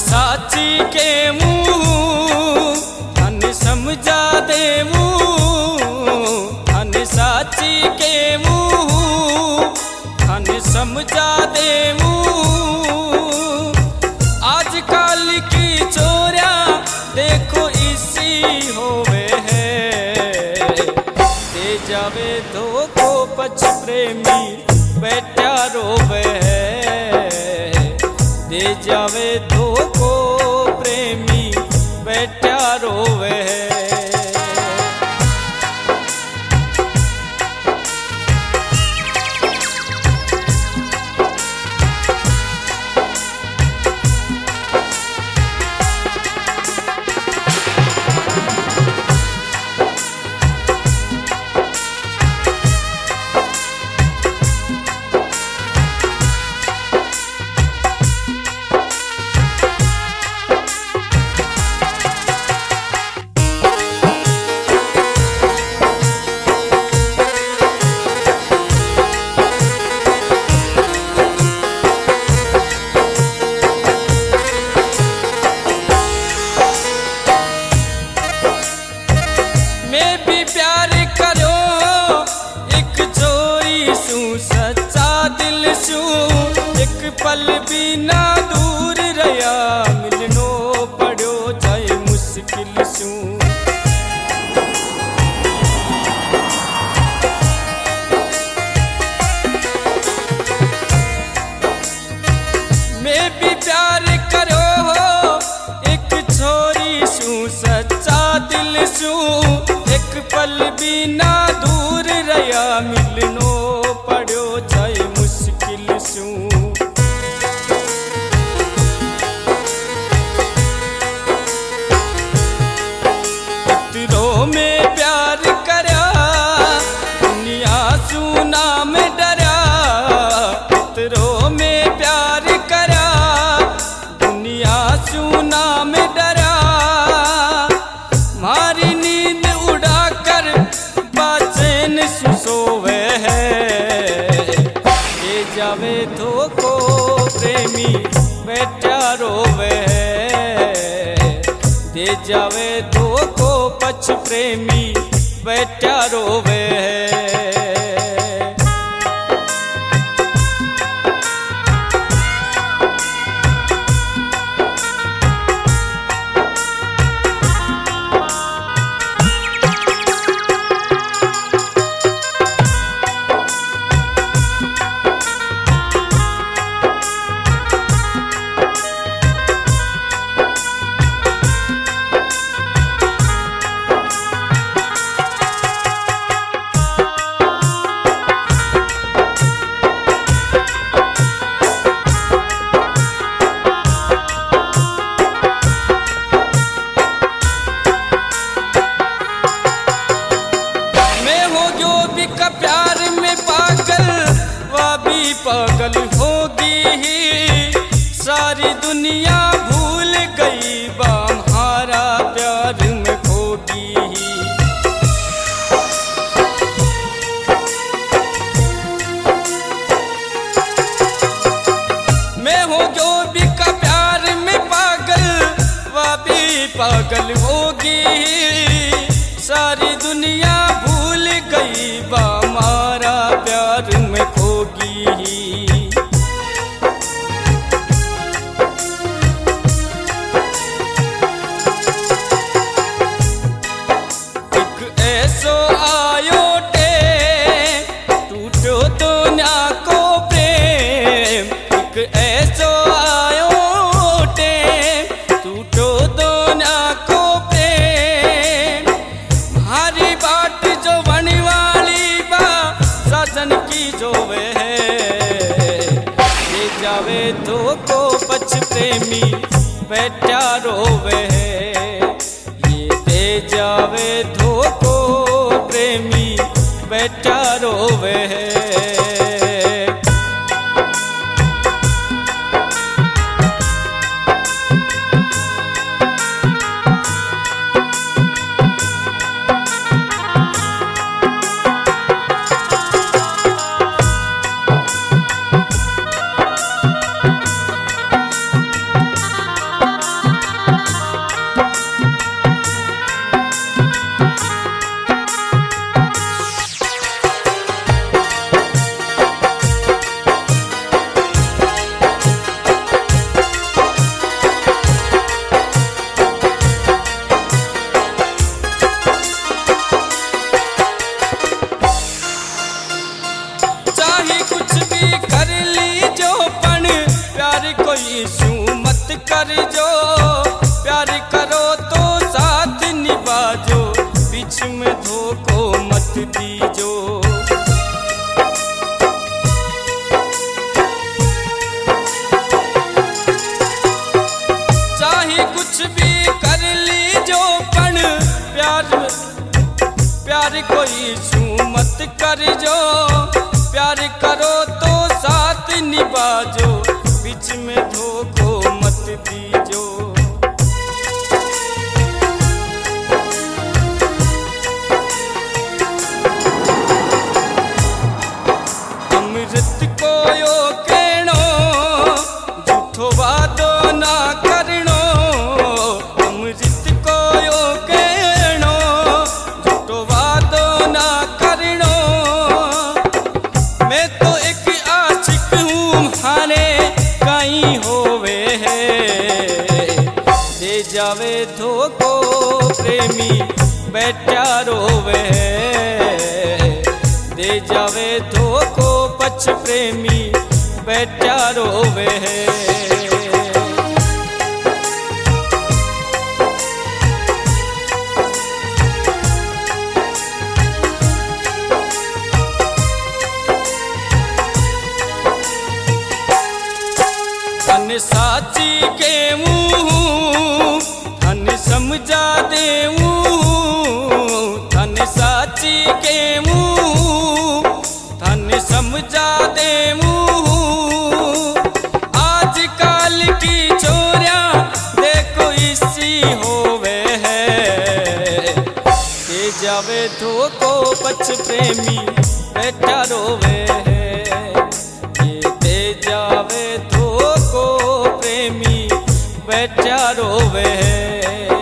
साची के मुँह धन समझा देवू, धन साची के मुँह धन समझा देवू। आजकल की चोरिया देखो इसी होवे है, दे जावे धोखो पछ प्रेमी बैठा रोवे है, दे जावे धोखो प्रेमी बैठा रोवे है। मैं भी प्यार करो एक चोरी सू सच्चा दिल सू, एक पल भी ना दूर रहा मिलनो पड़ो चाहे मुश्किल सू। मैं भी प्यार करो एक छोरी सू सच्चा दिल सू, एक पल भी ना दूर रहा मिलनो पड़ो चाहे मुश्किल सू। इतरों में प्यार करया दुनिया सू नाम डरा, इतरों में प्यार करया दुनिया सू नाम डरा। मारी नींद उड़ाकर बाचैन सुसोवे है, ले जावे धोखो प्रेमी बैठा रोवे है, दे जावे धोखो पछ प्रेमी बैठा रोवे है। प्यार में पागल वह भी पागल होगी ही, सारी दुनिया भूल गई हमारा प्यार में खोगी ही। मैं हो जो भी का प्यार में पागल वह भी पागल होगी ही, सारी दुनिया भूल गई हमारा प्यार में खोगी ही। एक ऐसो आयो टे टूटो दुनिया को प्रेम, एक ऐसो आयो टे टूटो दुनिया को प्रेम। हरी बाट जो बनी वाली बा साजन की जोवे है, ले जावे धोखो पछ प्रेमी बैठा रोवे है, ये दे जावे धोखो प्रेमी बैठा रोवे है। प्यार करो तो साथ निभाजो, बीच में धोखो मत दीजो। चाहे कुछ भी कर लीजो पण प्यार कोई छू मत कर जो। प्यार करो तो साथ निभाजो, बीच में धोखो मत दीजो। अमृत को यो कहनो, झूठो वादो ना करनो। अमृत को यो कहनो, झूठो वादो ना करनो। मैं तो एक आशिक हूँ माने कहीं होवे है। दे जावे धोखो प्रेमी बैठा रोवे है। दे जावे धोखो पछ प्रेमी बैठा रोवे है। धन साची के मुँह धन समझा देऊं। धन साची के मुँह धन समझा देऊं। आजकल की छोरियां देखो इसी होवे है। दे जावे धोखो पछ प्रेमी बैठा रोवे है। ये दे जावे धोखो प्रेमी बैठा रोवे है।